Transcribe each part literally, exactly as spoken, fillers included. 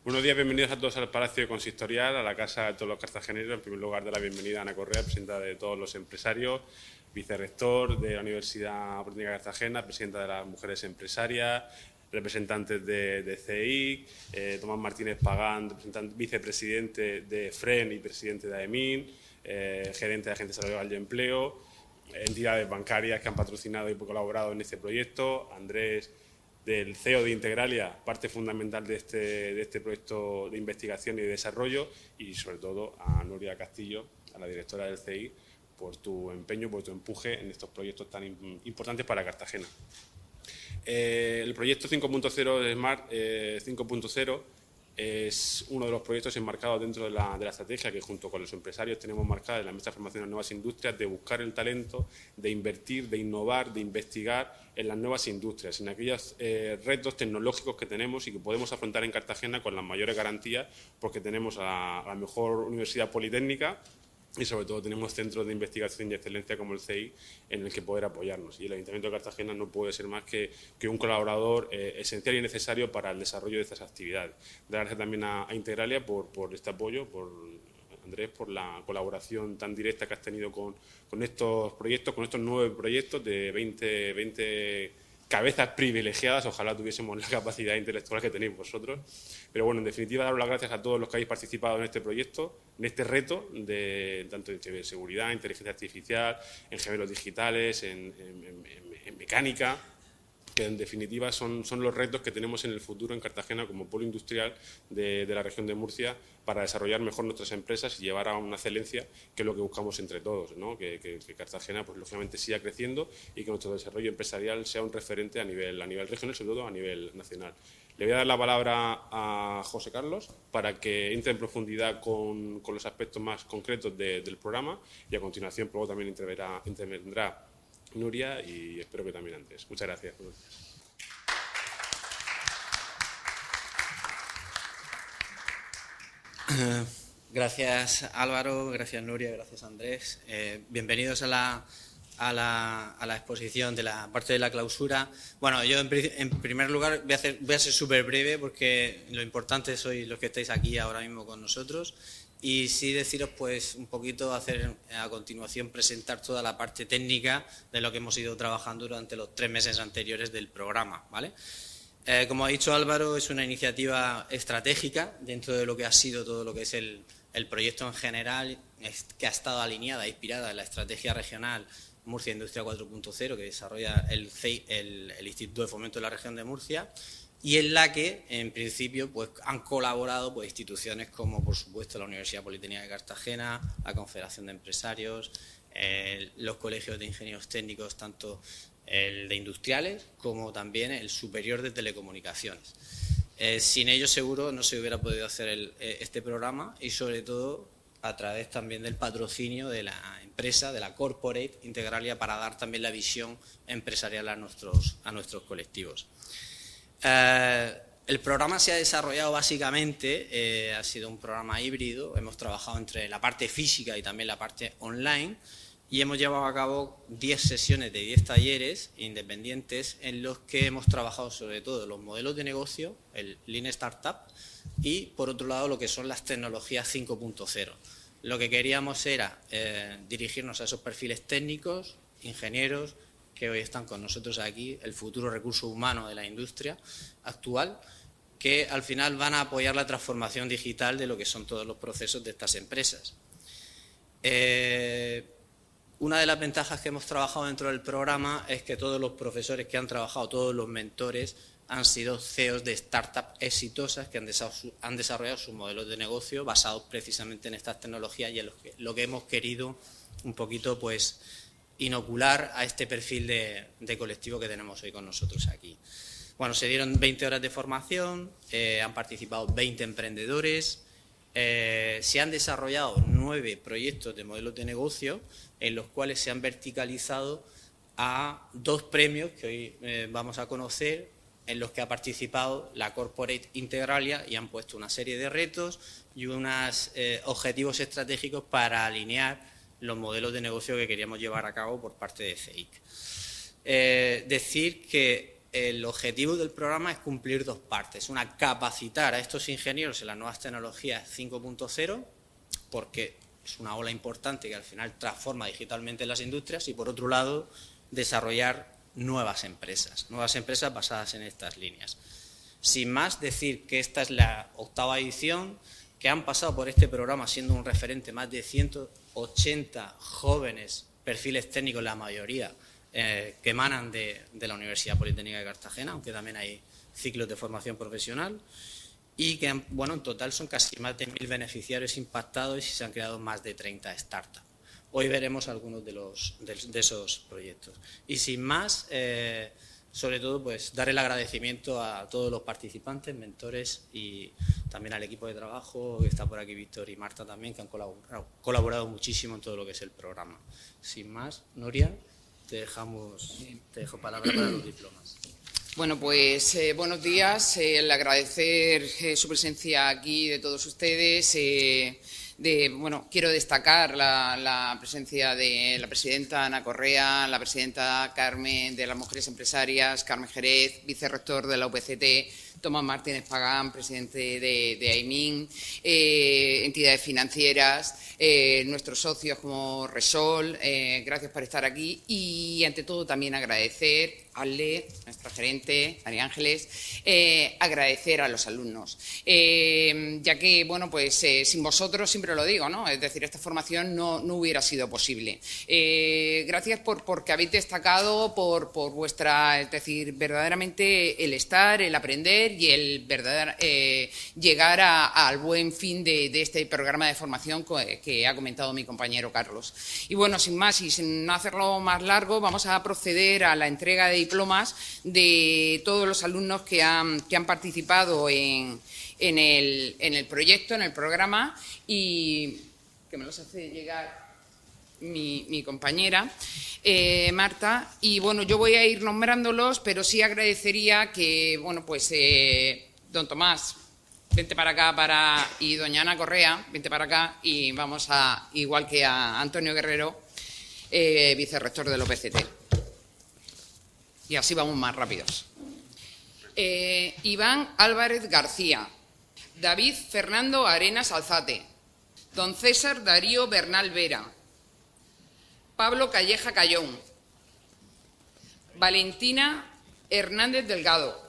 Buenos días, bienvenidos a todos al Palacio Consistorial, a la Casa de todos los cartageneros. En primer lugar, de la bienvenida a Ana Correa, presidenta de todos los empresarios, vicerrector de la Universidad Politécnica de Cartagena, presidenta de las Mujeres Empresarias, representantes de, de C I C, eh, Tomás Martínez Pagán, vicepresidente de F R E N y presidente de A E M I N, eh, gerente de Agencia Salarial y Empleo, entidades bancarias que han patrocinado y colaborado en este proyecto, Andrés, del C E O de Integralia, parte fundamental de este, de este proyecto de investigación y de desarrollo, y sobre todo a Nuria Castillo, a la directora del C I C, por tu empeño, por tu empuje en estos proyectos tan importantes para Cartagena. Eh, el proyecto cinco punto cero de Smart eh, cinco punto cero es uno de los proyectos enmarcados dentro de la, de la estrategia que junto con los empresarios tenemos marcada en la Mesa de Formación de las Nuevas Industrias, de buscar el talento, de invertir, de innovar, de investigar en las nuevas industrias, en aquellos eh, retos tecnológicos que tenemos y que podemos afrontar en Cartagena con las mayores garantías, porque tenemos a la, a la mejor universidad politécnica y sobre todo tenemos centros de investigación y excelencia como el C I en el que poder apoyarnos. Y el Ayuntamiento de Cartagena no puede ser más que, que un colaborador eh, esencial y necesario para el desarrollo de estas actividades. Dar gracias también a, a Integralia por, por este apoyo, por Andrés, por la colaboración tan directa que has tenido con, con estos proyectos, con estos nueve proyectos de veinte, veinte cabezas privilegiadas. Ojalá tuviésemos la capacidad intelectual que tenéis vosotros. Pero bueno, en definitiva, daros las gracias a todos los que habéis participado en este proyecto, en este reto, de tanto de seguridad, inteligencia artificial, en gemelos digitales, en, en, en, en mecánica, que en definitiva son, son los retos que tenemos en el futuro en Cartagena como polo industrial de, de la región de Murcia para desarrollar mejor nuestras empresas y llevar a una excelencia que es lo que buscamos entre todos, ¿no? que, que, que Cartagena pues lógicamente siga creciendo y que nuestro desarrollo empresarial sea un referente a nivel, a nivel regional y sobre todo a nivel nacional. Le voy a dar la palabra a José Carlos para que entre en profundidad con, con los aspectos más concretos de, del programa y a continuación luego también intervendrá, intervendrá Nuria y espero que también antes. Muchas gracias. Gracias Álvaro, gracias Nuria, gracias Andrés. Eh, bienvenidos a la, a, la, a la exposición de la parte de la clausura. Bueno, yo en, en primer lugar voy a, hacer, voy a ser súper breve porque lo importante sois los que estáis aquí ahora mismo con nosotros. Y sí deciros pues un poquito, hacer a continuación presentar toda la parte técnica de lo que hemos ido trabajando durante los tres meses anteriores del programa, ¿vale? Eh, como ha dicho Álvaro, es una iniciativa estratégica dentro de lo que ha sido todo lo que es el, el proyecto en general, que ha estado alineada, inspirada en la estrategia regional Murcia Industria cuatro punto cero que desarrolla el, C I, el, el Instituto de Fomento de la Región de Murcia, y en la que, en principio, pues han colaborado pues, instituciones como, por supuesto, la Universidad Politécnica de Cartagena, la Confederación de Empresarios, eh, los colegios de ingenieros técnicos, tanto el de industriales como también el superior de telecomunicaciones. Eh, sin ellos, seguro, no se hubiera podido hacer el, eh, este programa y, sobre todo, a través también del patrocinio de la empresa, de la Corporate Integralia, para dar también la visión empresarial a nuestros, a nuestros colectivos. Eh, el programa se ha desarrollado básicamente, eh, ha sido un programa híbrido, hemos trabajado entre la parte física y también la parte online y hemos llevado a cabo diez sesiones de diez talleres independientes en los que hemos trabajado sobre todo los modelos de negocio, el Lean Startup y por otro lado lo que son las tecnologías cinco punto cero. Lo que queríamos era eh, dirigirnos a esos perfiles técnicos, ingenieros, que hoy están con nosotros aquí, el futuro recurso humano de la industria actual, que al final van a apoyar la transformación digital de lo que son todos los procesos de estas empresas. Eh, una de las ventajas que hemos trabajado dentro del programa es que todos los profesores que han trabajado, todos los mentores, han sido C E Os de startups exitosas que han, han desarrollado sus modelos de negocio basados precisamente en estas tecnologías y en lo que, lo que hemos querido un poquito, pues, inocular a este perfil de, de colectivo que tenemos hoy con nosotros aquí. Bueno, se dieron veinte horas de formación, eh, han participado veinte emprendedores, eh, se han desarrollado nueve proyectos de modelos de negocio en los cuales se han verticalizado a dos premios que hoy eh, vamos a conocer, en los que ha participado la Corporate Integralia y han puesto una serie de retos y unos eh, objetivos estratégicos para alinear los modelos de negocio que queríamos llevar a cabo por parte de C I C. Eh, decir que el objetivo del programa es cumplir dos partes. Una, capacitar a estos ingenieros en las nuevas tecnologías cinco punto cero, porque es una ola importante que al final transforma digitalmente las industrias, y por otro lado, desarrollar nuevas empresas, nuevas empresas basadas en estas líneas. Sin más, decir que esta es la octava edición, que han pasado por este programa siendo un referente más de ciento ochenta jóvenes, perfiles técnicos la mayoría, eh, que emanan de, de la Universidad Politécnica de Cartagena, aunque también hay ciclos de formación profesional, y que, bueno, en total son casi más de mil beneficiarios impactados y se han creado más de treinta startups. Hoy veremos algunos de, los, de, de esos proyectos. Y sin más, eh, sobre todo, pues dar el agradecimiento a todos los participantes, mentores y también al equipo de trabajo, que está por aquí Víctor y Marta también, que han colaborado, colaborado muchísimo en todo lo que es el programa. Sin más, Nuria, te dejamos, te dejo palabra para los diplomas. Bueno, pues eh, buenos días. Eh, el agradecer eh, su presencia aquí de todos ustedes. Eh, de, bueno, quiero destacar la, la presencia de la presidenta Ana Correa, la presidenta Carmen de las Mujeres Empresarias, Carmen Jerez, vicerrector de la U P C T, Tomás Martínez Pagán, presidente de, de AIMIN, eh, entidades financieras, eh, nuestros socios como Resol, eh, gracias por estar aquí y, ante todo, también agradecer a Ale, nuestra gerente, María Ángeles, eh, agradecer a los alumnos, eh, ya que, bueno, pues eh, sin vosotros, siempre lo digo, ¿no? Es decir, esta formación no, no hubiera sido posible. Eh, gracias por porque habéis destacado por, por vuestra, es decir, verdaderamente el estar, el aprender y el verdadero, eh, llegar a, al buen fin de, de este programa de formación que, que ha comentado mi compañero Carlos. Y bueno, sin más y sin no hacerlo más largo, vamos a proceder a la entrega de diplomas de todos los alumnos que han, que han participado en, en, el, en el proyecto, en el programa, y que me los hace llegar mi, mi compañera eh, Marta. Y bueno, yo voy a ir nombrándolos, pero sí agradecería que, bueno, pues eh, don Tomás, vente para acá, para y doña Ana Correa, vente para acá, y vamos a, igual que a Antonio Guerrero, eh, vicerrector del O P C T. Y así vamos más rápidos. Eh, Iván Álvarez García, David Fernando Arenas Alzate, don César Darío Bernal Vera, Pablo Calleja Cayón, Valentina Hernández Delgado,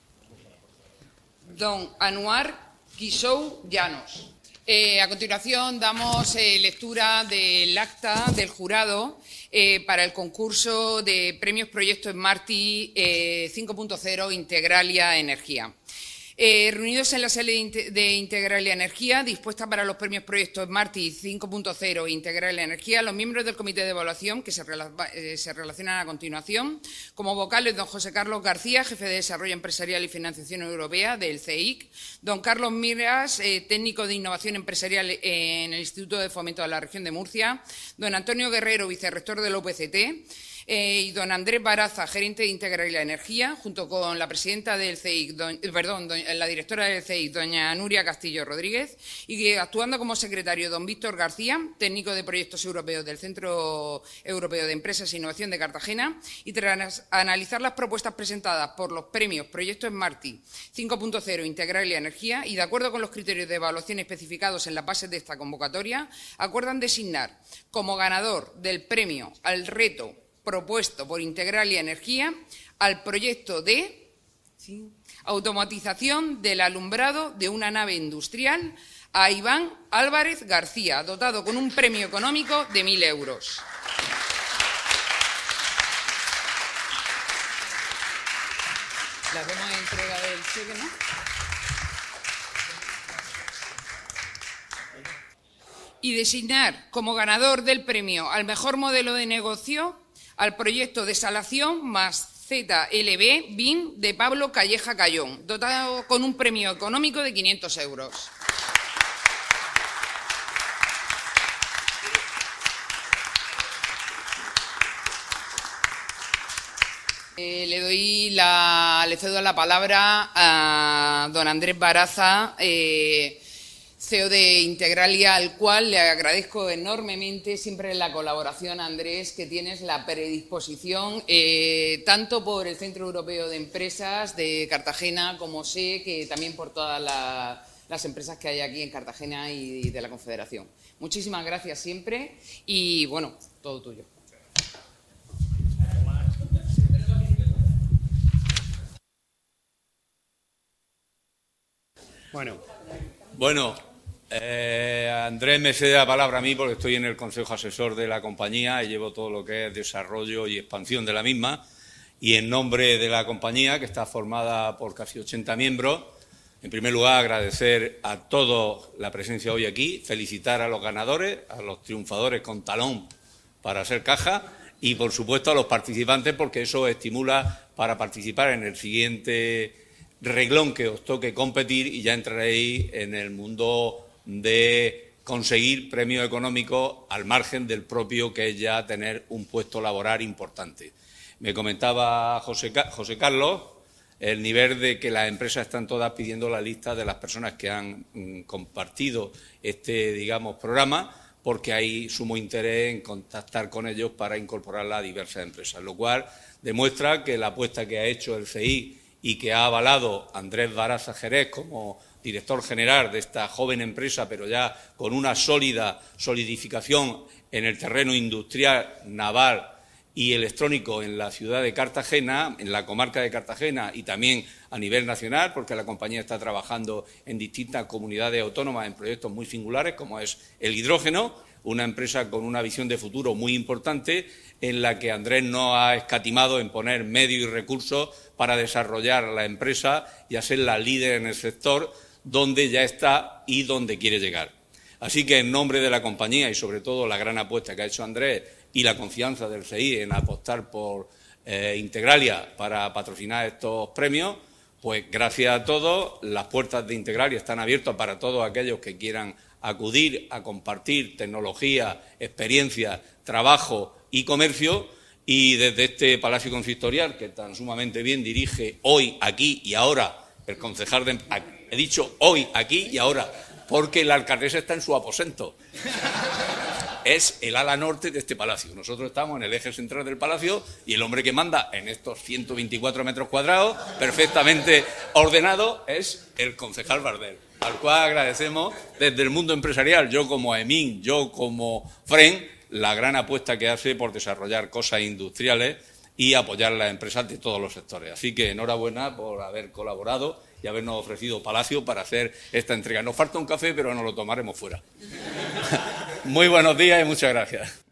don Anuar Quisou Llanos. Eh, a continuación damos eh, lectura del acta del jurado eh, para el concurso de premios Proyecto Smarty eh, cinco punto cero Integralia Energía. Eh, reunidos en la sede de Integralia Energía, dispuesta para los premios Proyecto Smarty cinco punto cero Integralia Energía, los miembros del comité de evaluación que se, rela eh, se relacionan a continuación, como vocales don José Carlos García, jefe de Desarrollo Empresarial y Financiación Europea del C E I C, don Carlos Miras, eh, técnico de Innovación Empresarial en el Instituto de Fomento de la Región de Murcia, don Antonio Guerrero, vicerrector del O P C T, Eh, y don Andrés Baraza, gerente de Integralia Energía, junto con la presidenta del C E I C, don, perdón, don, la directora del C E I C, doña Nuria Castillo Rodríguez, y que, actuando como secretario don Víctor García, técnico de proyectos europeos del Centro Europeo de Empresas e Innovación de Cartagena, y tras analizar las propuestas presentadas por los premios Proyecto Smarty cinco punto cero Integralia Energía y de acuerdo con los criterios de evaluación especificados en las bases de esta convocatoria, acuerdan designar como ganador del premio al reto propuesto por Integralia Energía al proyecto de ¿sí? automatización del alumbrado de una nave industrial a Iván Álvarez García, dotado con un premio económico de mil euros. Le hacemos entrega del cheque, ¿no? Y designar como ganador del premio al mejor modelo de negocio al proyecto Desalación más Z L B B I M de Pablo Calleja Cayón, dotado con un premio económico de quinientos euros. Eh, le doy la, le cedo la palabra a don Andrés Baraza, eh, C E O de Integralia, al cual le agradezco enormemente siempre la colaboración, Andrés, que tienes la predisposición, eh, tanto por el Centro Europeo de Empresas de Cartagena, como sé que también por todas la, las empresas que hay aquí en Cartagena y de la Confederación. Muchísimas gracias siempre y, bueno, todo tuyo. Bueno, bueno eh, Andrés me cede la palabra a mí porque estoy en el Consejo Asesor de la compañía y llevo todo lo que es desarrollo y expansión de la misma. Y en nombre de la compañía, que está formada por casi ochenta miembros, en primer lugar agradecer a todos la presencia hoy aquí, felicitar a los ganadores, a los triunfadores con talón para hacer caja y, por supuesto, a los participantes porque eso estimula para participar en el siguiente reglón que os toque competir y ya entraréis en el mundo de conseguir premios económicos al margen del propio, que es ya tener un puesto laboral importante. Me comentaba José, José Carlos el nivel de que las empresas están todas pidiendo la lista de las personas que han mm, compartido este, digamos, programa, porque hay sumo interés en contactar con ellos para incorporarla a diversas empresas, lo cual demuestra que la apuesta que ha hecho el C I y que ha avalado Andrés Baraza Jerez como director general de esta joven empresa, pero ya con una sólida solidificación en el terreno industrial, naval y electrónico en la ciudad de Cartagena, en la comarca de Cartagena y también a nivel nacional, porque la compañía está trabajando en distintas comunidades autónomas en proyectos muy singulares, como es el hidrógeno, una empresa con una visión de futuro muy importante, en la que Andrés no ha escatimado en poner medios y recursos para desarrollar la empresa y a ser la líder en el sector donde ya está y donde quiere llegar. Así que en nombre de la compañía y sobre todo la gran apuesta que ha hecho Andrés y la confianza del C I en apostar por eh, Integralia para patrocinar estos premios, pues gracias a todos, las puertas de Integralia están abiertas para todos aquellos que quieran acudir a compartir tecnología, experiencia, trabajo y comercio, y desde este Palacio Consistorial, que tan sumamente bien dirige hoy, aquí y ahora, el concejal de... He dicho hoy, aquí y ahora, porque la alcaldesa está en su aposento. Es el ala norte de este palacio. Nosotros estamos en el eje central del palacio y el hombre que manda en estos ciento veinticuatro metros cuadrados, perfectamente ordenado, es el concejal Bardel, al cual agradecemos desde el mundo empresarial, yo como Aemín, yo como Fren, la gran apuesta que hace por desarrollar cosas industriales y apoyar a las empresas de todos los sectores. Así que enhorabuena por haber colaborado y habernos ofrecido Palacio para hacer esta entrega. Nos falta un café, pero nos lo tomaremos fuera. Muy buenos días y muchas gracias.